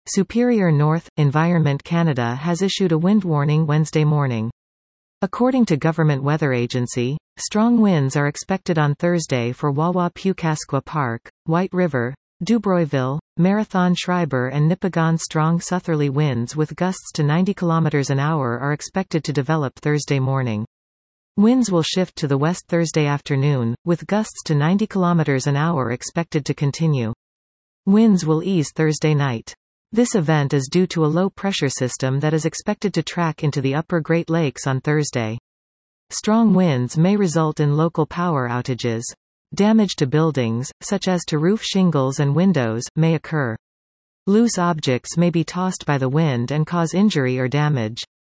Superior North Environment Canada has issued a wind warning Wednesday morning. According to Government Weather Agency, strong winds are expected on Thursday for Wawa-Pukasqua Park, White River, Dubroyville, Marathon-Schreiber and Nipigon. Strong southerly winds with gusts to 90 km an hour are expected to develop Thursday morning. Winds will shift to the west Thursday afternoon, with gusts to 90 km an hour expected to continue. Winds will ease Thursday night. This event is due to a low-pressure system that is expected to track into the upper Great Lakes on Thursday. Strong winds may result in local power outages. Damage to buildings, such as to roof shingles and windows, may occur. Loose objects may be tossed by the wind and cause injury or damage.